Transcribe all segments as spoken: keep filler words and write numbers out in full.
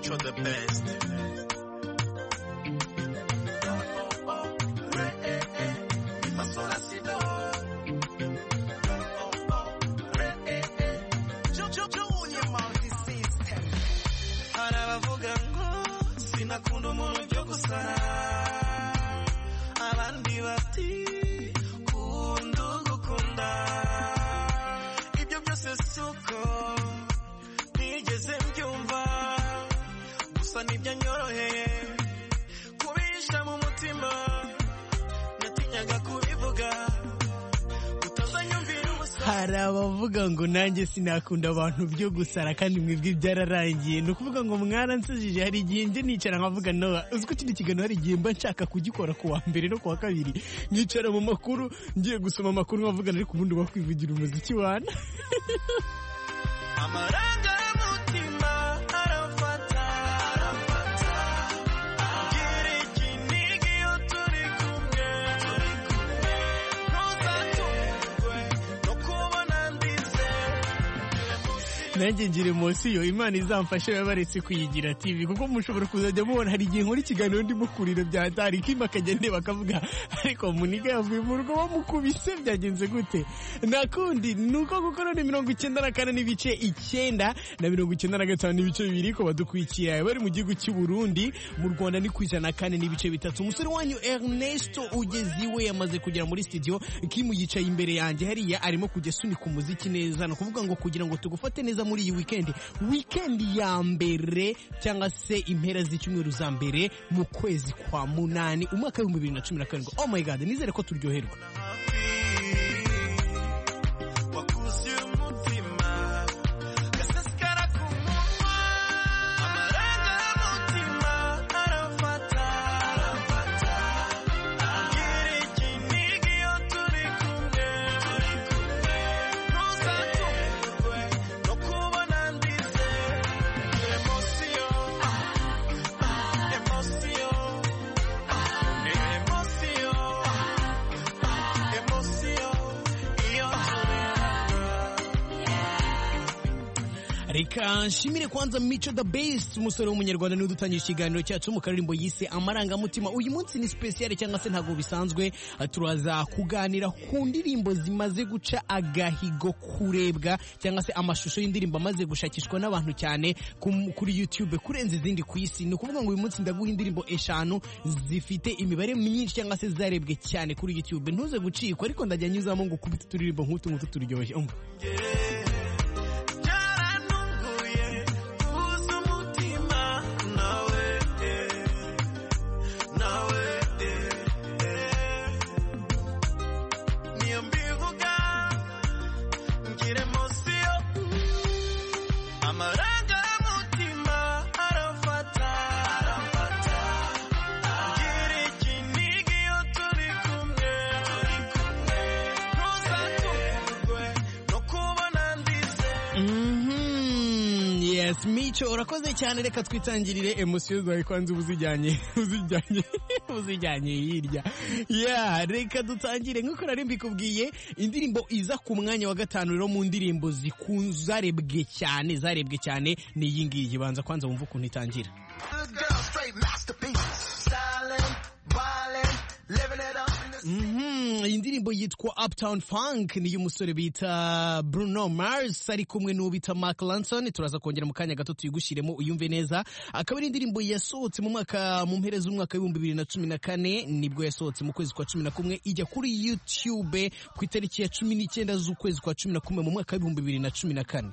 Micho the best. Harabavuga ngo sinakunda umuntu byo gusara, abandi bati kunda gukunda, ibyo byose suko nigeze mbyumva, gusa ntibyanyoroheye kubisha mu mutima, natinyaga kubivuga utazanyumvira ubusa. Hari abavuga ngo nanjye sinakunda abantu byo gusara kandi mwebwe byararangiye. Ni ukuvuga ngo mwaransajije. Hari igihe nje nicara nkavuga no uzi ko kino kiganiro hari igihe mba nshaka kugikora ku wa mbere no ku wa kabiri, nicara mu makuru ngiye gusoma amakuru nkavuga ariko ubundi wakwivugira umuziki wana. Amaranga y'umutima arafata, arafata, gira ikinigi iyo turi kumwe, turi kumwe, ntuzatungwe no kubona ndize. Nanjye ngira emosiyo, Imana izamfashe babaretse kuyigira T V, kuko mushobora kuzajya mubona hari igihe nkora ikiganiro ndimo kurira bya Dari Kimba akagende bakavuga ariko Muniga yavuye mu rugo bamukubise byagenze gute. Nakundi nuko gukora ni mirongo icyenda na kane n'ibice icyenda na mirongo icyenda na gatanu n'ibice bibiri ko badukwikiye bari mu gihugu cy'u Burundi, mu Rwanda ni ku ijana na kane n'ibice bitatu. Umusore wanyu Ernesto Ugeziwe yamaze kugera muri studio, Kim yicaye imbere yanjye hariya arimo kujya sunika umuziki neza. No kuvuga ngo kugira ngo tugufate neza muri iyi weekend, weekend ya mbere cyangwa se impera z'icyumweru za mbere mu kwezi kwa munani umwaka wa bibiri na cumi na karindwi. Oh my god, nizere ko turyoherwa. Reka nshimire kwanza Micho the best, umusore w'umunyarwanda niwe dutangiye ikiganiro cyacu mu karirimbo yise Amarangamutima. Uyu munsi ni special cyangwa se ntago bisanzwe, turaza kuganira ku ndirimbo zimaze guca agahigo kurebwa cyangwa se amashusho y'indirimbo amaze gushakishwa n'abantu cyane kuri YouTube kurenza izindi ku isi. Ni ukuvuga ngo uyu munsi ndaguha indirimbo eshanu zifite imibare myinshi cyangwa se zarebwe cyane kuri YouTube. Ntuze gucikwa, ariko ndajya nyuzamo ngo kubita turirimbo nk'utu ngutu turyoshye. Yes, Micho urakoze cyane. Reka twitangirire emosiyo zawe kwanza ubuzijyanye ubuzijyanye ubuzijyanye hirya. Yeah, reka dutangire nk'uko nari mbikubwiye, indirimbo iza ku mwanya wa gatanu rero mu ndirimbo zikunzarebwe cyane zarebwe cyane ni iyi ngiyi. Banza kwanza wumva ukuntu itangira. Mhm, indirimbo yitwa Uptown Funk ni y'umusore bita Bruno Mars ari kumwe n'ubita Mark Ronson. Turaza kongera mu kanya gato tuyigushiremo uyumve neza. Akaba ari indirimbo yasohotse mu mwaka mu mpere z'umwaka wa bibiri na cumi na kane, nibwo yasohotse mu kwezi kwa cumi na kumwe, ijya kuri YouTube ku itariki ya cumi n'icyenda z'ukwezi kwa cumi na kumwe mu mwaka wa bibiri na cumi na kane.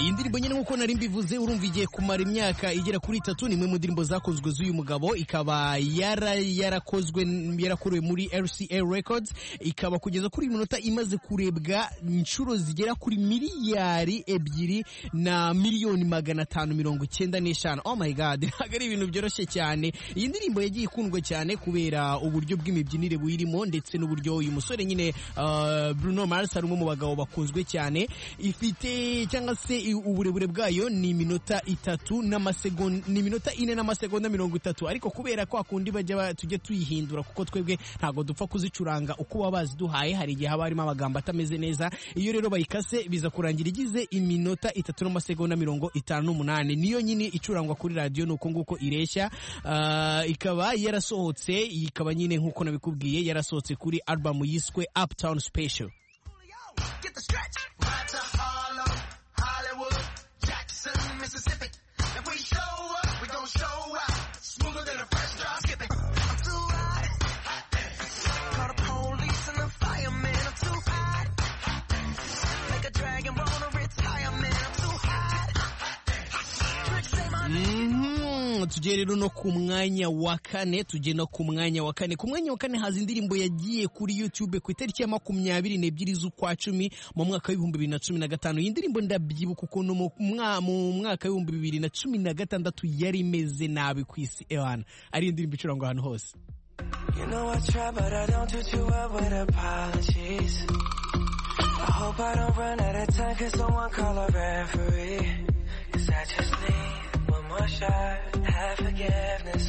iyi ndirimbo nyine nk'uko nari mbivuze urumva igiye kumara imyaka igera kuri itatu, ni imwe mu ndirimbo zakozwe z'uyu mugabo, ikaba yara yarakozwe yarakorewe muri R C A Records, ikaba kugeza kuri minota imaze kurebwa inshuro zigera kuri miliyari ebyiri na miliyoni magana atanu mirongo icyenda n'eshanu. Oh my god, ntabwo ari ibintu byoroshye cyane. Iyi ndirimbo yagiye ikundwa cyane kubera uburyo bw'imibyinire buyirimo ndetse n'uburyo uyu musore nyine uh, Bruno Mars ari umwe mu bagabo bakunzwe cyane. Ifite cyangwa se uburebure bwayo ni iminota itatu n'amasegonda ni iminota ine n'amasegonda mirongo itatu, ariko kubera ko akundi bajya tujye tuyihindura kuko twebwe ntago dupfa kuzicuranga uko wabazi duhaye, hari igihe haba harimo amagambo atameze neza. Iyo rero bayikase biza kurangira igize iminota itatu n'amasegonda mirongo itanu n'umunani, niyo nyine icurangwa kuri radio nuko nguko ireshya. Uh, ikaba yarasohotse, ikaba nyine nkuko nabikubwiye yarasohotse kuri album yiswe Uptown Special. Get the stretch right to Harlem, Hollywood, Jackson, Mississippi. If we show up, we gon' show out. Smoother than a fresh drop skipping. I'm too hot. Call the police and the fireman. I'm too hot. Make a dragon wanna retire, man. I'm too hot. Tricks say my name. Tujye rero no ku mwanya wa kane, tujye no ku mwanya wa kane. Ku mwanya wa kane haza indirimbo yagiye kuri YouTube ku itariki ya makumyabiri n'ebyiri z'ukwa cumi mu mwaka w'ibihumbi bibiri na cumi na gatanu. Iyi ndirimbo ndabyibuka ukuntu mu mwaka w'ibihumbi bibiri na cumi na gatandatu yari imeze nabi ku isi ewana, ari indirimbo icurangwa ahantu hose. You know I try but I don't do too well with apologies. I hope I don't run out of time, cause someone call a referee. Cause I just need one more shot, have forgiveness.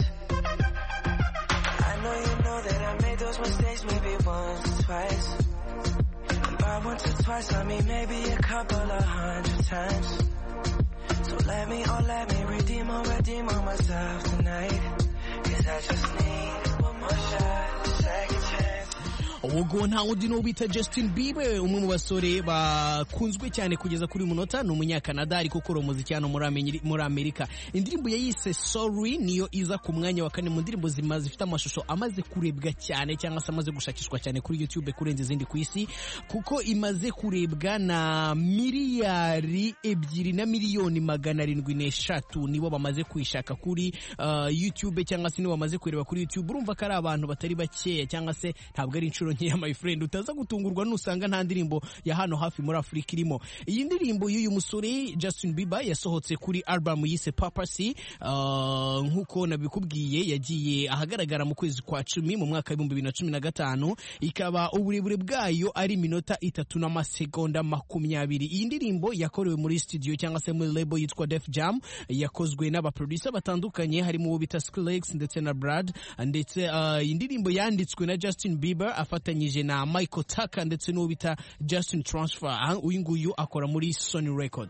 I know you know that I made those mistakes maybe once or twice. And by once or twice I mean maybe a couple of hundred times. So let me, oh let me redeem or redeem on myself tonight. Cause I just need one more shot, second chance. Ubwo nta wundi no bita Justin Bieber, umwe mu basore bakunzwe cyane kugeza kuri munota, ni umunyakanada ariko ukora umuziki hano muri Amerika. Indirimbo yayise Sorry niyo iza ku mwanya wa kane mu ndirimbo zimaze zifite amashusho amaze kurebwa cyane cyangwa se amaze gushakishwa cyane kuri YouTube kurenza izindi ku isi, kuko imaze kurebwa na miliyari ebyiri na miliyoni magana arindwi n'eshatu nibo bamaze kuyishaka kuri uh, YouTube cyangwa se nibo bamaze kureba kuri YouTube. Urumva ko ari abantu batari bakeya cyangwa se ntabwo ari inshuro nkeya my friend, utaza gutungurwa nusanga nta ndirimbo ya hano hafi muri Afrika irimo. Iyi ndirimbo y'uyu musore Justin Bieber yasohotse kuri album yise Papacy, uh, nkuko nabikubwiye yagiye ahagaragara mu kwezi kwa cumi mu mwaka w'ibihumbi bibiri na cumi na gatanu, ikaba uburebure bwayo ari minota itatu n'amasegonda makumyabiri. Iyi ndirimbo yakorewe muri studio cyangwa se muri label yitwa Def Jam, yakozwe n'abaproducer batandukanye harimo uwo bita Skrillex ndetse na Brad, ndetse uh, iyi ndirimbo yanditswe na Justin Bieber afatanyije na Michael Tucker ndetse n'uwo bita Justin Transfer. Uyu nguyu akora muri Sony Record.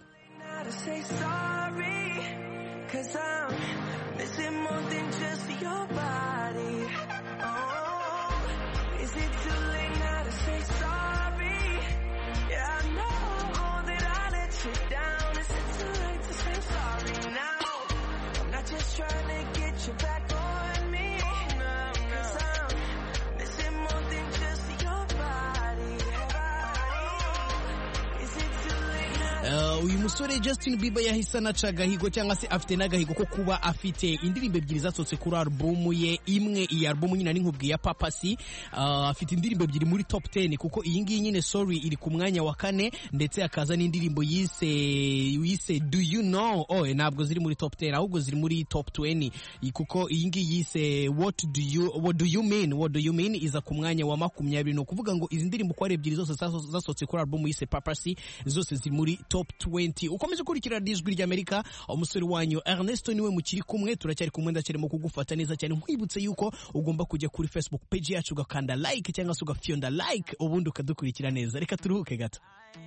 Uh, uyu musore Justin Bieber yahise anaca agahigo cyangwa se afite n'agahigo ko kuba afite indirimbo ebyiri zasohotse kuri album ye imwe. Iyi album nyine nkubwiye ya Papacy, uh, afite indirimbo ebyiri muri top ten, kuko iyi ngiyi nyine Sorry iri ku mwanya wa kane, ndetse akaza n'indirimbo yise yise Do You Know. Oh, ntabwo ziri muri top ten ahubwo ziri muri top twenty, kuko iyi ngiyi yise What Do You What Do You Mean What Do You Mean iza ku mwanya wa makumyabiri. No kuvuga ngo izi ndirimbo ko ari ebyiri zose zasohotse kuri album yise Papacy zose ziri muri top twenty. Ukomeje kurikira Ijwi ry'Amerika, umusore wanyu Ernesto niwe mukiri kumwe, turacyari kumwe ndacyarimo kugufata neza cyane. Nkwibutse yuko ugomba kujya kuri Facebook page yacu ugakanda like cyangwa se ugafyonda like, ubundi ukadukurikira neza. Reka turuhuke gato.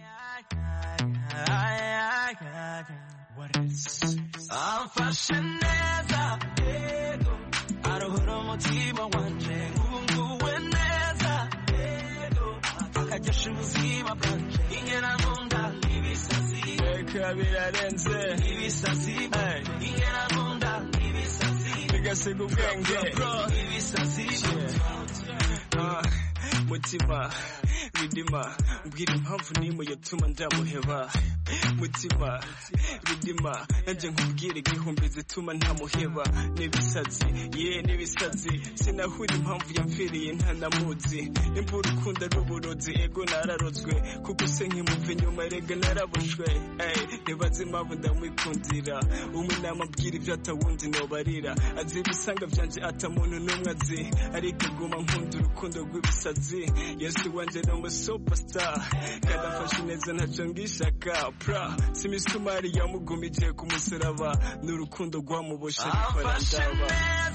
Amfashe neza yego aruhura umutima wanje ngunguwe neza yego akagesha ubuzima bwanje ingena nkunda ibisazi reka birarenze ibisazi ingena nkunda ibisazi bigasiga ubwenge ibisazi mutima ridima mbwira impamvu nimwe yatuma ndamuheba mutima ridima nanje nkubwire igihumbi zituma ntamuheba n'ibisazi ye n'ibisazi sinahura impamvu yamfiriye ntanamuzi imvura ukunda n'uburozi ego nararozwe kuko se nkimuva inyuma erega narabushwe nibaze impamvu ndamwikundira umwe namabwira ibyo atawundi nobarira azi ibisanga vyanje atamuntu n'umwe azi ariko guma nkunda urukundo rw'ibisazi yesu wanje ni umu superstar kadafashe neza ntaco ngishaka pra simisumari yamugumije ku musaraba n'urukundo rwamuboshe rikorandaba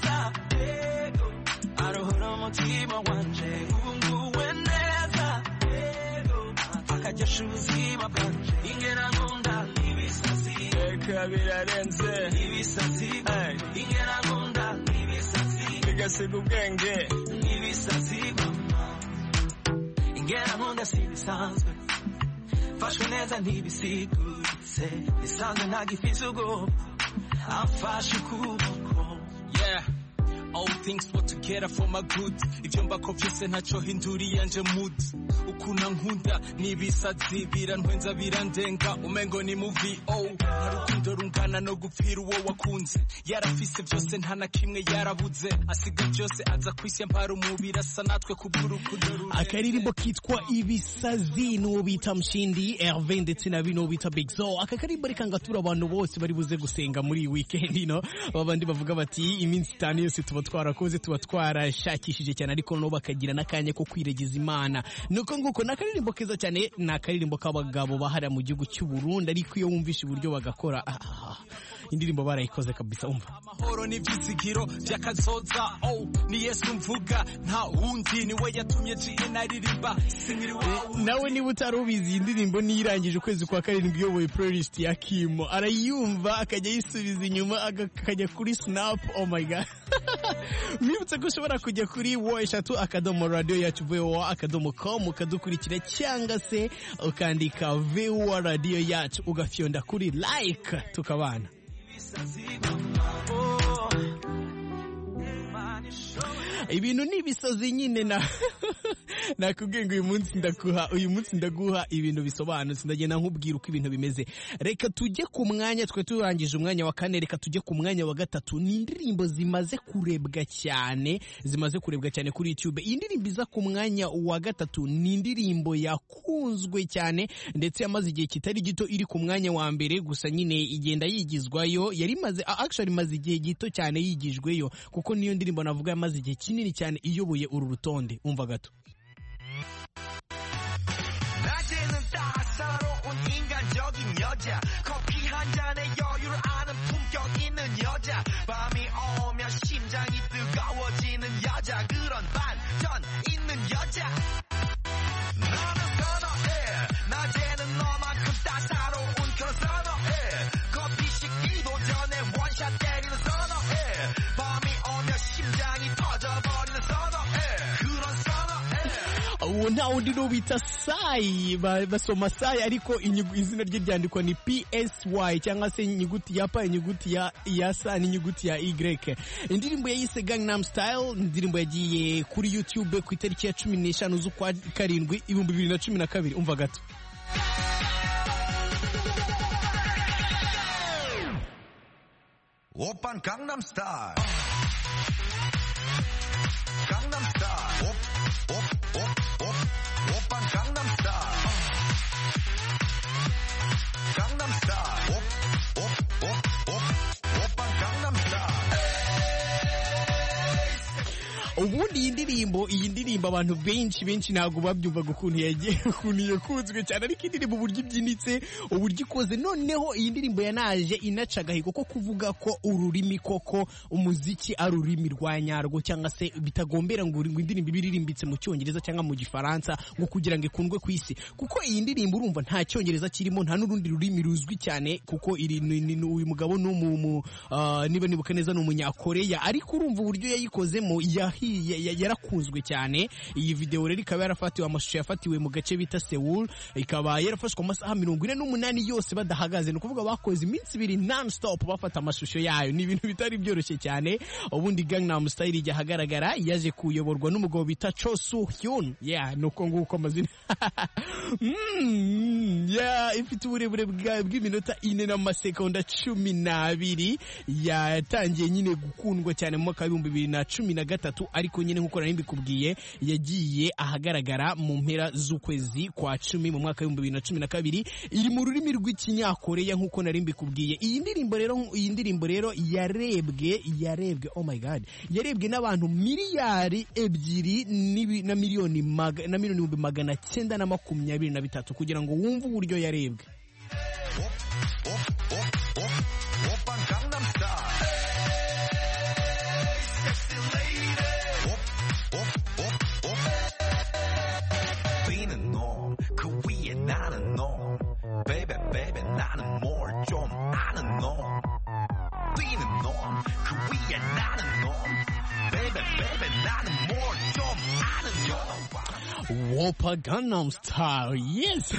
arohora umutima wanje ubunguwe neza akagesha ubuzima bwanje ingera nkunda ibisazi reka birarenze ibisazi ingera nkunda ibisazi bigasiga ubwenge ibisazi ingera nkunda sibisanzwe fashwe neza ntibisiguritse bisanzwe ntagifise ubwoba amfashe ukuboko yeah all things put together for my good ivyo mbako vyose ntaco hinduriye yanje mood ukuna nkunda nibisazi birantwenza birandenga umengo ni movie oh harukundo rungana no gupfira uwo wakunze yarafise vyose ntana kimwe yarabuze asiga byose aza kwisi mpara umubiri asa natwe kubw'urukundo rure akaririmbo kitwa ibisazi n'uwo bita Mshindi Hervé ndetse na bino bita Big Zo akakaririmbo rikangatura abantu bose bari buze gusenga muri weekend no babandi bavuga bati iminsi itanu yose tuba twarakoze tuba twarashakishije cyane ariko no bakagira nakanya ko kwiregeza Imana nuko nguko nakaririmbo keza cyane nakaririmbo k'abagabo bahara mu gihugu cy'u Burundi ariko iyo wumvisha uburyo bagakora ah, indirimbo barayikoze kabisa umva amahoro n'ivyizigiro byakazoza oh ni Yesu mvuga nta wundi ni we yatumye G N aririmba singiri wawe nawe niba utarubizi indirimbo nirangije ukwezi kwa karindwi yoboye playlist ya Kimo arayumva akajya yisubiza inyuma akajya kuri Snap oh my god mwibutse ko ushobora kujya kuri wo eshatu akadomo radio yacu V O A akadomo com ukadukurikira cyangwa se ukandika V O A radio yacu ugafyonda kuri like tukabana ibintu nibisazi nyine na nakubwiye ngo uyu munsi ndaguha uyu munsi ndaguha ibintu bisobanutse ndagenda nkubwira uko ibintu bimeze reka tujye ku mwanya twe turangije umwanya wa kane reka tujye ku mwanya wa gatatu ni indirimbo zimaze kurebwa cyane zimaze kurebwa cyane kuri YouTube iyi ndirimbo iza ku mwanya wa gatatu ni indirimbo yakunzwe cyane ndetse yamaze igihe kitari gito iri ku mwanya wa mbere gusa nyine igenda yigizwayo yari maze actually maze igihe gito cyane yigijweyo kuko niyo ndirimbo navuga yamaze igihe kinini cyane iyoboye uru rutonde umva gato 낮에는 따사로운 인간적인 여자 커피 한 잔에 여유를 아는 품격 있는 여자 밤이 오면 심장이 뜨거워지는 여자 그런 반전 있는 여자 너는 선어해 낮에는 너만큼 따사로운 그런 선어해 커피 식기도 전에 원샷 때리는 선어해 밤이 오면 심장이 터져버리는 선어해 그런 선어해 uwo nta wundi n'ubita Sai basoma Sai ariko izina rye ryandikwa ni P S Y cyangwa se inyuguti ya P inyuguti ya ya Sa n'inyuguti ya Y indirimbo yayise Gangnam Style indirimbo yagiye kuri YouTube ku itariki ya cumi n'eshanu z'ukwa karindwi ibihumbi bibiri na cumi na kabiri umva gato 오빤 강남 스타일 강남 스타일 옵옵옵옵 오빤 강남 스타일 강남 스타일 옵옵옵옵 오빤 강남 스타일 ubundi iyi ndirimbo iyi ndirimbo abantu benshi benshi ntabwo babyumvaga ukuntu yagiye ukuntu yakunzwe cyane ariko indirimbo uburyo ibyinitse uburyo ikoze noneho iyi ndirimbo yanaje inaca agahigo ko kuvuga ko ururimi koko umuziki ari ururimi rwa nyarwo cyangwa se bitagombera ngo indirimbo ibiririmbitse mu cyongereza cyangwa mu gifaransa ngo kugira ngo ikundwe ku isi kuko iyi ndirimbo urumva nta cyongereza kirimo nta n'urundi rurimi ruzwi cyane kuko iri uyu mugabo ni umu niba nibuka neza ni umunyakoreya ariko urumva uburyo yayikozemo yahi yarakunzwe cyane iyi video rero ikaba yarafatiwe amashusho yafatiwe mu gace bita Seoul ikaba yarafashwe amasaha mirongo ine n'umunani yose badahagaze no kuvuga bakoze iminsi ibiri non stop bafata amashusho yayo ni ibintu bitari byoroshye cyane ubundi Gangnam Style ijya hagaragara yaje kuyoborwa n'umugabo bita Cho Soo Hyun yeah nuko nguko amazina mm, ya ifite uburebure bw'iminota ine n'amasekonda cumi n'abiri yatangiye nyine gukundwa cyane mu mwaka w'ibihumbi bibiri na cumi na gatatu ariko nyine nk'uko nari mbikubwiye yagiye ahagaragara mu mpera z'ukwezi kwa cumi mu mwaka w'ibihumbi bibiri na cumi na kabiri iri mu rurimi rw'ikinyakoreya nk'uko nari mbikubwiye iyi ndirimbo rero iyi ndirimbo rero yarebwe yarebwe oh my god yarebwe n'abantu miliyari ebyiri na miliyoni maga, na miliyoni ibihumbi magana cyenda na makumyabiri na bitatu kugira ngo wumve uburyo yarebwe. Baby, baby, 나는 뭘 좀 아는 놈. 뛰는 놈, 그 위에 나는 놈. Baby, baby, 나는 뭘 좀 아는 놈. Whopper Gangnam Style, yes.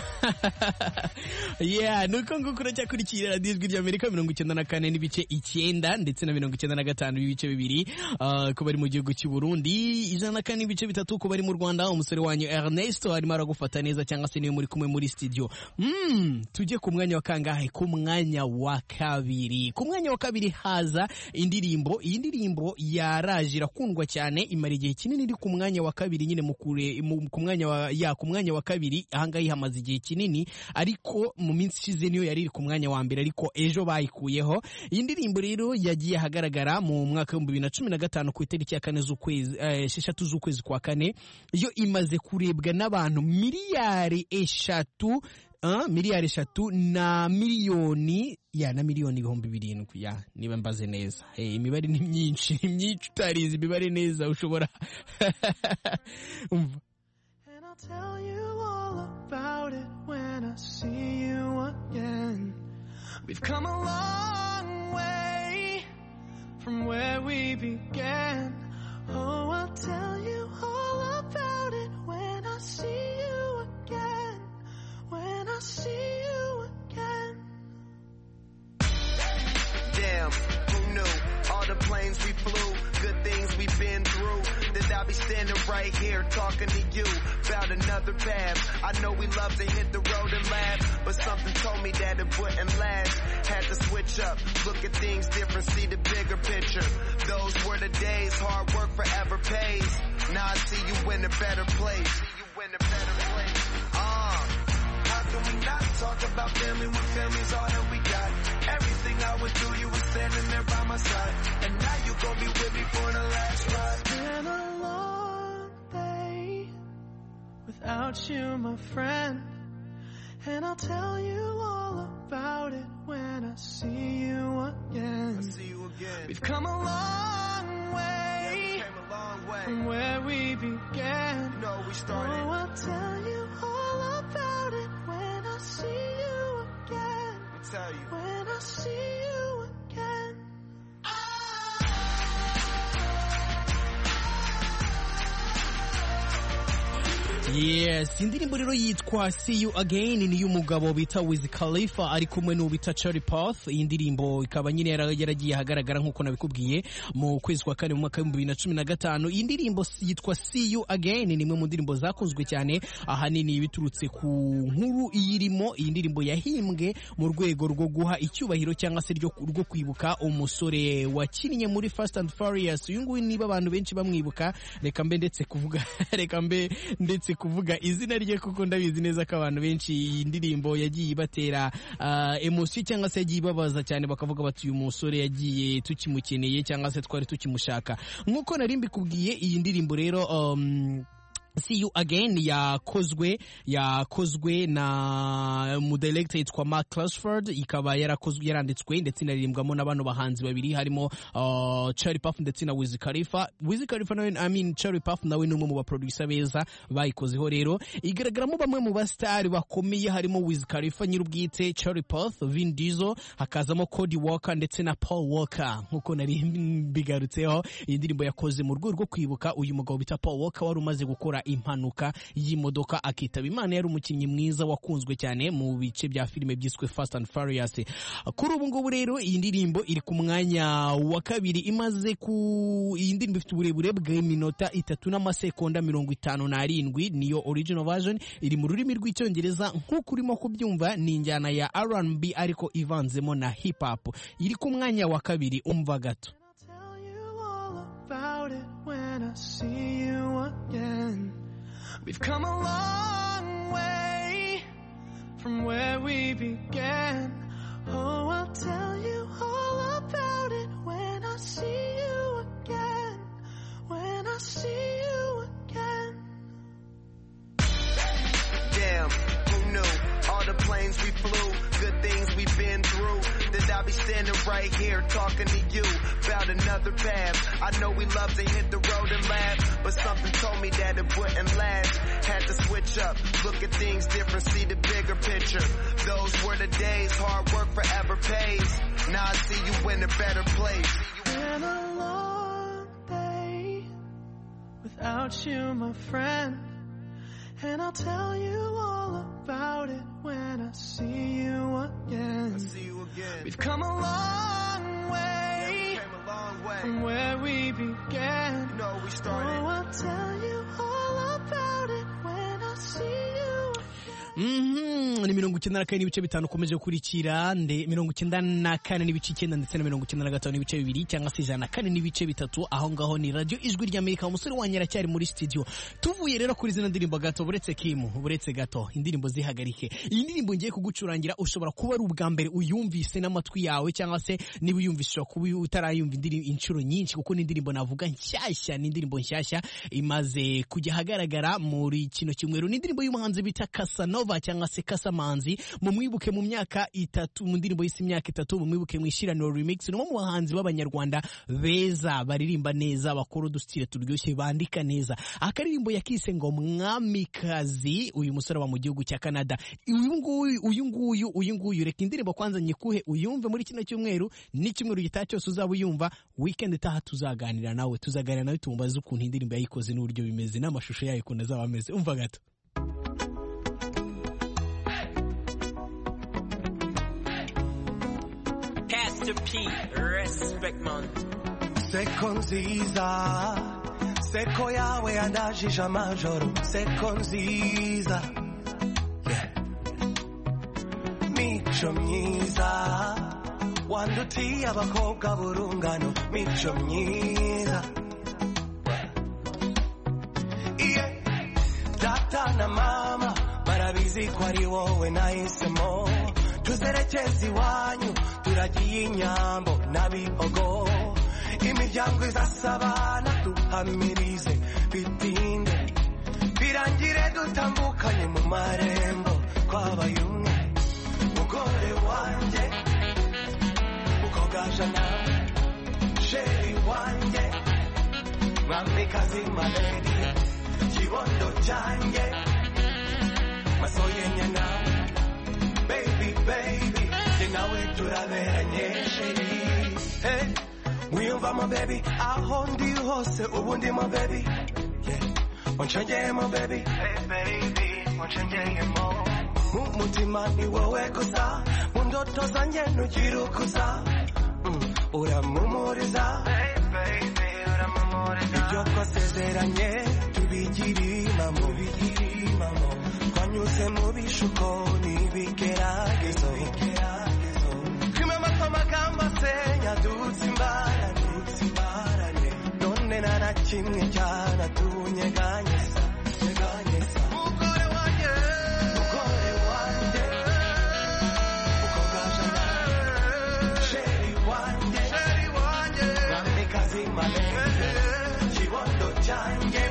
Yeah, nuko nguko uracyakurikira radiyo ijwi ry'Amerika mirongo icyenda na kane n'ibice icyenda ndetse na mirongo icyenda na gatanu ibice bibiri uh, ko bari mu gihugu cy'u Burundi, ijana na kane n'ibice bitatu ko bari mu Rwanda. Umusore wanyu Ernesto arimo aragufata neza cyangwa se niyo muri kumwe muri studio. Mm, tujye ku mwanya wa kangahe? Ku mwanya wa kabiri. Ku mwanya wa kabiri haza indirimbo. Iyi ndirimbo yaraje irakundwa cyane, imara igihe kinini iri ku mwanya wa kabiri nyine mu kure ku mwanya wa ya ku mwanya wa kabiri ahangaye hamaze igihe kinini, ariko mu minsi ishize niyo yari iri ku mwanya wa mbere ariko ejo bayikuyeho. Iyi ndirimbo rero yagiye ahagaragara mu mwaka w'ibihumbi bibiri na cumi na gatanu ku itariki ya kane z'ukwezi esheshatu z'ukwezi kwa kane. Yo imaze kurebwa n'abantu miliyari eshatu Uh, miliyari eshatu na miliyoni ya na miliyoni ibihumbi birindwi ya niba mbaze neza. Hey, imibare ni myinshi ni myinshi utarizi imibare neza ushobora. And I'll tell you all about it when I see you again. We've come a long way from where we began. Oh, I'll tell you all about it when I see you again. When I see you again. Damn, who knew? All the planes we flew, good things we've been through. That I'll be standing right here talking to you about another path. I know we love to hit the road and laugh, but something told me that it wouldn't last. Had to switch up, look at things different, see the bigger picture. Those were the days, hard work forever pays. Now I see you in a better place. See you in a better place. Uh. Can we not talk about family when family's all that we got? Everything I went through, you were standing there by my side. And now you gon' be with me for the last ride. It's been a long day without you, my friend. And I'll tell you all about it when I see you again. I see you again. We've come a long way, yeah, we came a long way from where we began. You know we started. Oh, I'll tell you all about it when I see you again. I'll tell you. When I see you again. Yes, indirimbo rero yitwa See You Again ni y'umugabo bita Wiz Khalifa ari kumwe n'ubita Charlie Puth. Iyi ndirimbo ikaba nyine yaragiye ahagaragara nk'uko nabikubwiye mu kwezi kwa kane mu mwaka w'ibihumbi bibiri na cumi na gatanu. Iyi ndirimbo yitwa See You Again ni imwe mu ndirimbo zakunzwe cyane, ahanini biturutse ku nkuru iyirimo. Iyi ndirimbo yahimbwe mu rwego rwo guha icyubahiro cyangwa se ryo kwibuka umusore wakinnye muri Fast and Furious. Uyu nguyu niba abantu benshi bamwibuka, reka mbe ndetse kuvuga reka mbe ndetse kuvuga izina rye kuko ndabizi neza ko abantu benshi iyi ndirimbo yagiye ibatera uh, emotion cyangwa se yagiye ibabaza cyane, bakavuga bati uyu musore yagiye tukimukeneye cyangwa se twari tukimushaka. Nkuko nari mbikubwiye, iyi ndirimbo rero um, See You Again yakozwe yakozwe na umudirector yitwa Mark Clusford, ikaba yarakozwe yaranditswe ndetse inaririmbwamo n'abantu bahanzi babiri harimo uh, Charlie Puth ndetse na Wiz Khalifa. Wiz Khalifa nawe I mean Charlie Puth nawe ni umwe mu ba producer beza bayikozeho. Rero igaragaramo bamwe mu ba star bakomeye harimo Wiz Khalifa nyirubwite, Charlie Puth, Vin Diesel, hakazamo Cody Walker ndetse na Paul Walker. Nkuko nari bigarutseho, iyi ndirimbo yakoze mu rwego rwo kwibuka uyu mugabo bita Paul Walker wari umaze gukora impanuka y'imodoka akitaba Imana. Yari umukinnyi mwiza wakunzwe cyane mu bice bya filime byiswe Fast and Furious. Kuri ubu ngubu rero iyi ndirimbo iri ku mwanya wa kabiri, imaze ku iyi ndirimbo ifite uburebure bw'iminota itatu n'amasekonda mirongo itanu n'arindwi. Niyo original version iri mu rurimi rw'icyongereza. Nk'uko urimo kubyumva ni injyana ya R and B ariko ivanzemo na hip hop. Iri ku mwanya wa kabiri, umva gato. We've come a long way from where we began. Oh, I'll tell you all about it when I see you again. When I see you again. Damn, who knew? All the planes we flew, good things we've been through. That I'll be standing right here talking to you about another path. I know we love to hit the road and laugh, but something told me that it wouldn't last. Had to switch up, look at things different, see the bigger picture. Those were the days, hard work forever pays. Now I see you in a better place. Been a long day without you, my friend, and I'll tell you all about it when I see you again. I see you again. We've come a long way, yeah, we came a long way from where we began. You know we started. Oh, I'll tell you all about it when I see you. Mhm, ni mirongo icyenda na kane n'ibice bitanu ukomeje gukurikira, nde mirongo icyenda na kane n'ibice icyenda ndetse na mirongo icyenda na gatanu n'ibice bibiri cyangwa se ijana na kane n'ibice bitatu. Aho ngaho ni radio Ijwi ry'Amerika. Umusore wanyu aracyari muri studio. Tuvuye rero kuri zina ndirimbo gato, buretse Kim, buretse gato indirimbo zihagarike. Iyi ndirimbo ngiye kugucurangira ushobora kuba ari ubwa mbere uyumvise n'amatwi yawe, cyangwa se niba uyumvise kuba utarayumva indirimbo inshuro nyinshi, kuko ni indirimbo navuga nshyashya, ni indirimbo nshyashya imaze kujya hagaragara muri kino cyumweru. Ni indirimbo y'umuhanzi bita Casanova cyangwa se Kasamanzi. Mu mwibuke mu myaka itatu, mu ndirimbo y'isi imyaka itatu, mu mwibuke mu ishiraniro remix. No mu bahanzi b'abanyarwanda beza baririmba neza, bakora udustile turyoshye, bandika neza. Akaririmbo yakise ngo Mwamikazi, uyu musore wa mu gihugu cya Canada. Uyu nguyu uyu nguyu uyu nguyu reka indirimbo kwanza nyikuhe uyumve muri kino cyumweru, ni cyumweru gitaha cyose uzaba uyumva. Weekend itaha tuzaganira nawe, tuzaganira nawe tumbaza ukuntu indirimbo yayikoze n'uburyo bimeze n'amashusho yayo ukuntu azaba ameze. Umva gato. P, respect man. Seko nziza, seko yawe yandajije amajoro. Seko nziza, yeah. Mico myiza, wandutiye abakobwa burungano. Mico myiza, yeah. Data na mama barabizi ko ari wowe nahisemo. Tuzerekeze iwanyu turagiye inyambo n'abihogo. Imiryango izasabana duhamirize bitinde, birangire dutambukanye mu marembo twabaye umwe. Mugore wanjye ukogaje nawe, sheri wanjye mwamikazi maledi, kibondo cyanjye masoye nyana. Baby, baby, nawe turaberanye sheri. Hey, wiyumvamo baby, aho ndi hose ubu ndimo baby. Yeah, unshengeyemo baby. Hey baby, unshengeyemo. Mu mutima ni wowe gusa, mu ndoto zanjye ntugira ukuza. Mm, uramumuriza. Hey baby, uramumuriza. Ibyo twasezeranye tubigire impamo, bigire impamo. Twanyuze mu bishuko n'ibigeragezo. Twimama amagambo asenya dutsimbarane, dutsimbarane. None nta na kimwe cyaratunyeganyeza, nyeganyeza. Mugore wanjye, mugore wanjye, ukogaje nawe, sheri wanjye, sheri wanjye, mwamikazi malenge, kibondo cyanjye,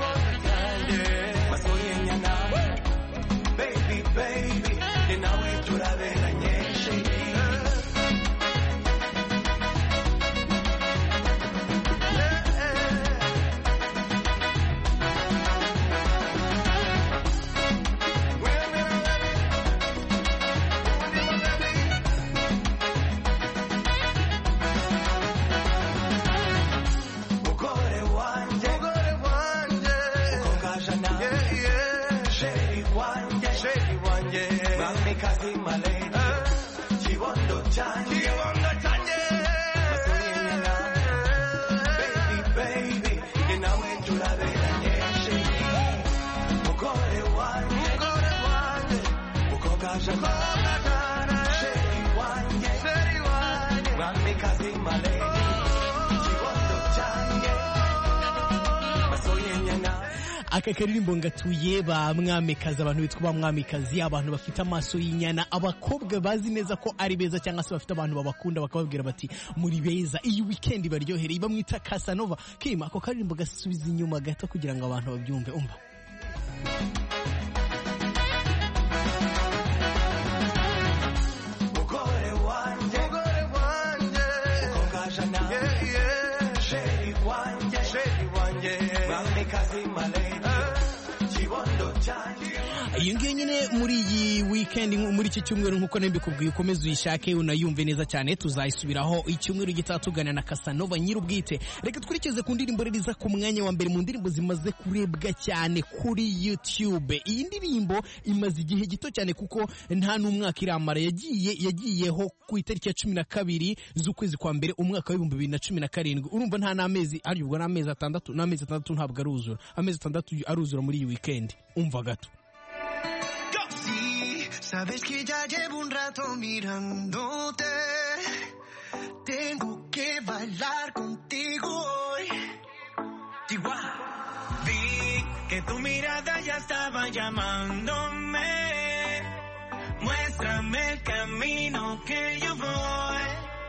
masoye nyana. Baby, baby, ni nawe turaberanye sheri. Mugore wanjye, mugore wanjye, ukogaje nawe. Mamikazi maledi Chibondo chanje Chibondo chanje Masoyenyana Baby baby Inawe njulabera nyeshe Mugore wanje Mugore wanje Mukoka shakana Sheri wanje Sheri wanje Mamikazi maledi Chibondo chanje Masoyenyana. Aka karirimbo ngatuye ba mwamikazi, abantu bitwa ba mwamikazi, abantu bafite amaso y'inyana, abakobwa bazi neza ko ari beza cyangwa se bafite abantu babakunda bakababwira bati muri beza, iyi weekend baryohereye, bamwita Casanova. Kima ako karirimbo gasubiza inyuma gato kugira ngo abantu babyumve. Umva Mugore wanje Mugore wanje Ukongajana yeah yeah Sheri wanje Sheri wanje Mamikazi maledi Chibondo chanje. iyo ngiyo nyine muri iyi weekend, muri iki cyumweru nkuko nabikubwiye, ukomeze uyishake unayumve neza cyane. Tuzayisubiraho icyumweru gitaha tugana na Casanova nyirubwite. Reka twirikize ku ndirimbo riza ku mwanya wa mbere mu ndirimbo zimaze kurebwa cyane kuri YouTube. Iyi ndirimbo imaze igihe gito cyane kuko nta n'umwaka iramara, yagiye yagiyeho ku itariki ya cumi na kabiri z'ukwezi kwa mbere umwaka w'ibihumbi bibiri na cumi na karindwi. Urumva nta n'amezi ari ubwo n'amezi atandatu n'amezi atandatu ntabwo aruzura, amezi atandatu aruzura muri iyi weekend. Umva gato. Sí, sabes que ya llevo un rato mirándote. Tengo que bailar contigo hoy. Chihuahua. Vi que tu mirada ya estaba llamándome. Muéstrame el camino que yo voy.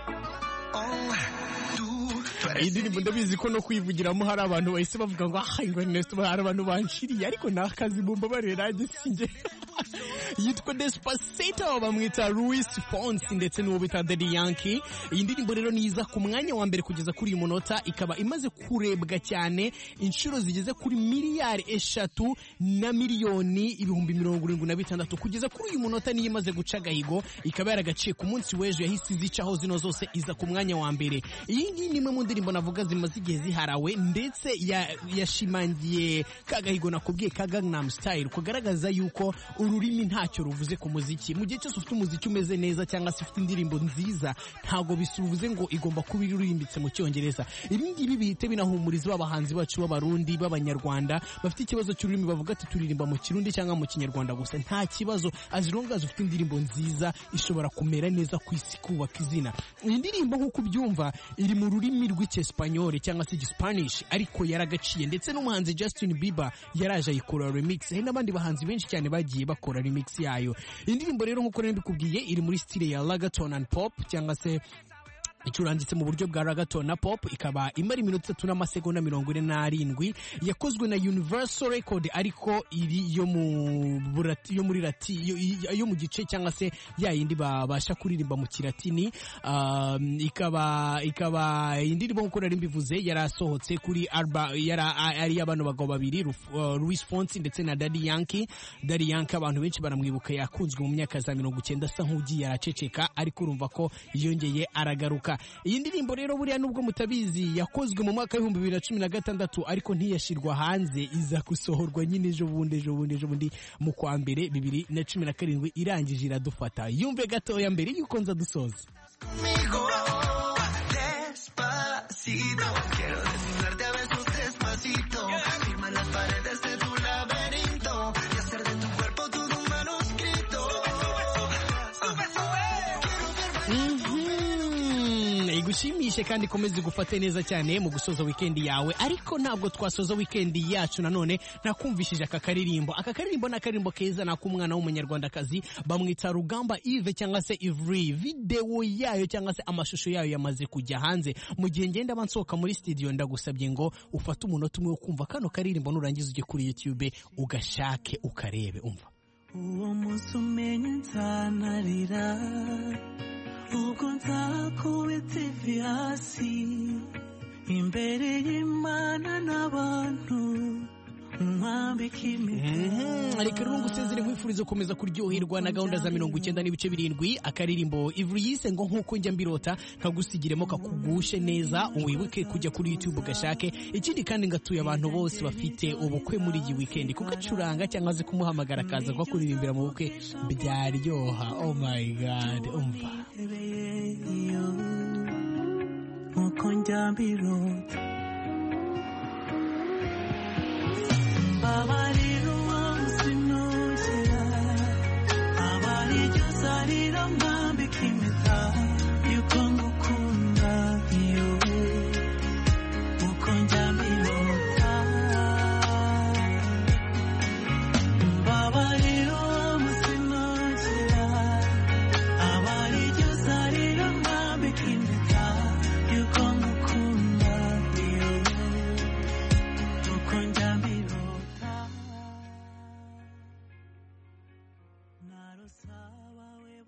Oh, tú, tú eres iyi ndirimbo ndabizi ko no kwivugiramo hari abantu bahise bavuga ngo aha ngo Ernesto hari abantu banshiriye, ariko nakazi mumbabarire nanjye sinjye. Yitwa Despacito, bamwita Luis Fonsi ndetse n'uwo bita Daddy Yankee. Iyi ndirimbo rero niza ku mwanya wa mbere kugeza kuri uyu munota, ikaba imaze kurebwa cyane inshuro zigeze kuri miliyari eshatu na miliyoni ibihumbi mirongo irindwi na bitandatu. Kugeza kuri uyu munota niyo imaze guca agahigo, ikaba yaragaciye ku munsi w'ejo, yahise izicaho zino zose iza ku mwanya wa mbere. Iyi ngiyi ni imwe mu ndirimbo navuga zimaze igihe ziharawe, ndetse yashimangiye ya ka gahigo nakubwiye ka Gangnam Style, kugaragaza yuko ururimi ntacyo ruvuze ku muziki. Mu gihe cyose ufite umuziki umeze neza cyangwa se ufite indirimbo nziza, ntago bisuvuze ngo igomba kuba iririmbitse mu Cyongereza. Ibi ngibi bihite binahumuriza abahanzi bacu b'abarundi b'abanyarwanda bafite ikibazo cy'ururimi, bavuga ati turirimba mu Kirundi cyangwa mu Kinyarwanda gusa, nta kibazo, as long as ufite indirimbo nziza ishobora kumera neza ku isi, kubaka izina. Iyi ndirimbo nk'uko ubyumva iri mu rurimi rw'Icyesipanyoli cyangwa se Spanish, ariko yaragaciye, ndetse n'umuhanzi Justin Bieber yaraje ayikora remix. Hari n'abandi bahanzi benshi cyane bagiye bakora remix yayo. Indirimbo rero nk'uko nabikubwiye iri muri style ya reggaeton and pop, cyangwa se icuranditse mu buryo bwa reggaeton na pop, ikaba imara iminota itatu n'amasegonda mirongo ine n'arindwi. Yakozwe na Universal Record, ariko iri yo mu burati, yo muri lati, yo, yo mu gice cyangwa se ya yindi babasha kuririmba mu Kilatini. Uh, ikaba ikaba indirimbo nk'uko nari mbivuze yarasohotse kuri alba, yara ari abantu bagabo babiri, uh, Luis Fonsi ndetse na Daddy Yankee. Daddy Yankee abantu benshi baramwibuka, yakunzwe mu myaka za mirongo icyenda asa nk'ugiye araceceka, ariko urumva ko yongeye aragaruka. Iyi ndirimbo rero buriya nubwo mutabizi yakozwe mu mwaka w'ibihumbi bibiri na cumi na gatandatu, ariko ntiyashirwa hanze, iza gusohorwa nyine ejo bundi ejo bundi ejo bundi mu kwa mbere bibiri na cumi na karindwi, irangije iradufata. Yumve gatoya mbere yuko nza dusoza. Despacito, quiero desnudarte a besos despacito, firma las paredes de tu laberinto y hacer de tu cuerpo todo un manuscrito. Sube, sube. Igushimishe kandi komeze gufate neza cyane mu gusoza weekend yawe. Ariko ntabwo twasoza weekend yacu nanone nakumvishije aka karirimbo. Aka karirimbo na karirimbo keza na kumwana w'umunyarwandakazi bamwita Rugamba Yves cyangwa se Ivry. Video yayo cyangwa se amashusho yayo yamaze kujya hanze. Mu gihe ngenda bansohoka muri studio, ndagusabye ngo ufate umunota umwe wo kumva kano karirimbo, nurangiza ujye kuri YouTube ugashake ukarebe. Umva. Uwo munsi umenye nzanarira, ubwo nzakubita ivi hasi imbere y'Imana n'abantu, ariko rero ngusezere nkwifuriza gukomeza kuryoherwa na gahunda za mirongo icyenda n'ibice birindwi akaririmbo Ivryise ngo nkuko njya mbirota kagusigiremo kakugushe neza wibuke kujya kuri YouTube gashake ikindi kandi ngatuye abantu bose bafite ubukwe muri iyi weekend kugacuranga cyangwa se kumuhamagara akaza kwa kuririmbira mu bukwe byaryoha. Oh my god, umva nkuko njya mbirota Abariro wamusinuzira Abari juzarira mwambi kimita